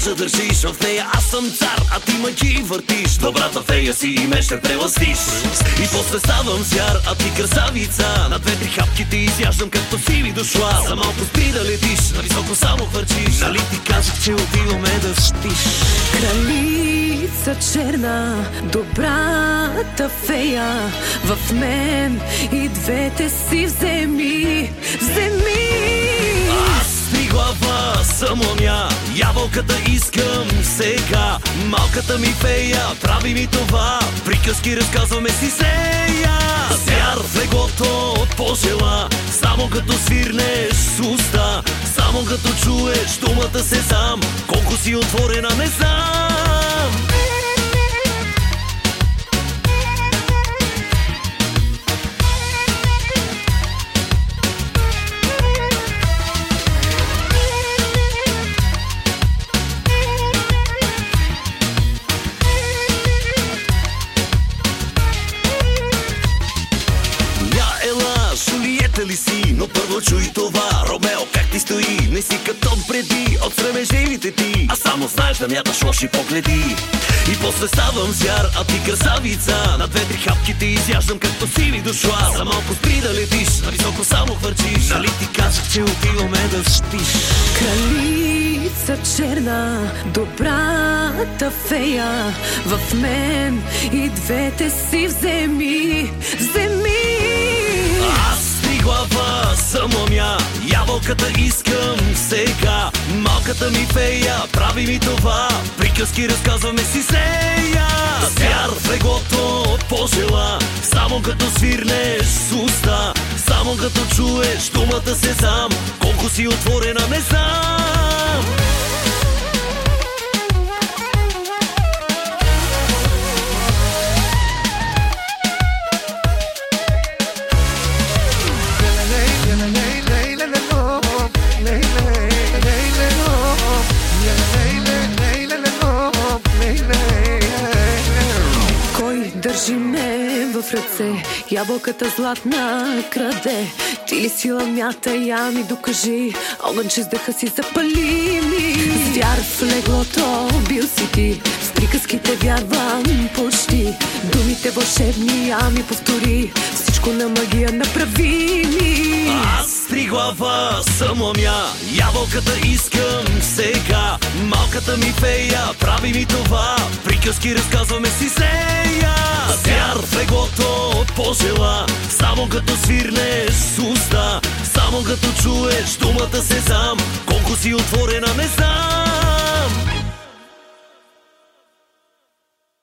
стража държиш, в нея аз съм цар, а ти мъки въртиш. Добрата фея си и ме ще прелъстиш. И после ставам звяр, а ти красавица. На две-три хапки ти изяждам, както си ми дошла. За малко спри да летиш, нависоко само хвърчиш. Нали ти казах, че отиваме да спиш? Кралица черна, добрата фея, в мен и двете си вземи, вземи. Аз три глава съм омя, ябълката искам сега. Малката ми фея прави ми това, приказки разказваме си сея. Звяр в леглото пожела, само като свирнеш с уста, само като чуеш думата сезам, колко си отворена не знам. Ли си, но първо чуй това. Ромео, как ти стои? Не си като преди, от срамежливите ти, а само знаеш да мяташ лоши погледи. И после ставам звяр, а ти красавица. На две-три хапки ти изяждам, както си ми дошла. За малко спри да летиш, нависоко само хвърчиш. Нали ти казах, че отиваме да спиш? Кралица черна, добрата фея, в мен и двете си вземи, вземи. Глава съм омя, ябълката искам сега. Малката ми фея прави ми това, приказки разказваме си сея. Звяр в леглото пожела, само като свирнеш с уста, само като чуеш думата сезам, колко си отворена не знам. Държи ме в ръце, ябълката златна краде. Ти ли си ламята, я ми докажи, огънче с дъха си запали ми. Звяр в леглото бил си ти, в приказките вярвам почти. Думите вълшебни, я ми повтори, всичко на магия направи ми. Аз три глава съм омя, ябълката искам сега. Малката ми фея прави ми това, приказки разказваме си сея. Звяр в леглото пожела, само като свирнеш с уста, само като чуеш думата сезам, колко си отворена не знам.